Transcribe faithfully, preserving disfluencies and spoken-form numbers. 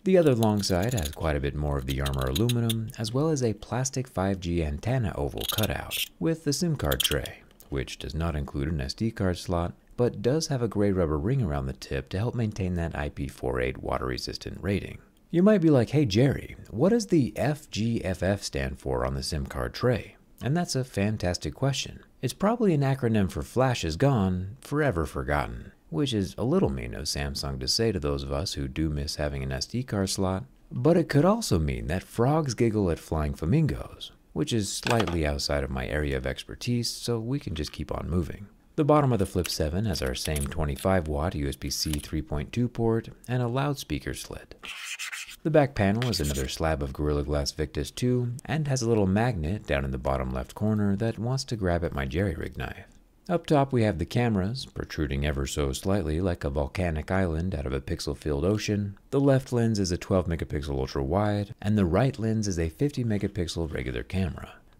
The other long side has quite a bit more of the armor aluminum, as well as a plastic five G antenna oval cutout with the SIM card tray, which does not include an S D card slot, but does have a gray rubber ring around the tip to help maintain that I P forty-eight water resistant rating. You might be like, hey Jerry, what does the F G F F stand for on the SIM card tray? And that's a fantastic question. It's probably an acronym for Flash is gone, forever forgotten, which is a little mean of Samsung to say to those of us who do miss having an S D card slot, but it could also mean that frogs giggle at flying flamingos, which is slightly outside of my area of expertise, so we can just keep on moving. The bottom of the Flip seven has our same twenty-five watt U S B C three point two port and a loudspeaker slit. The back panel is another slab of Gorilla Glass Victus two and has a little magnet down in the bottom left corner that wants to grab at my jerry-rig knife. Up top we have the cameras, protruding ever so slightly like a volcanic island out of a pixel-filled ocean. The left lens is a twelve megapixel ultra-wide, and the right lens is a fifty megapixel regular camera.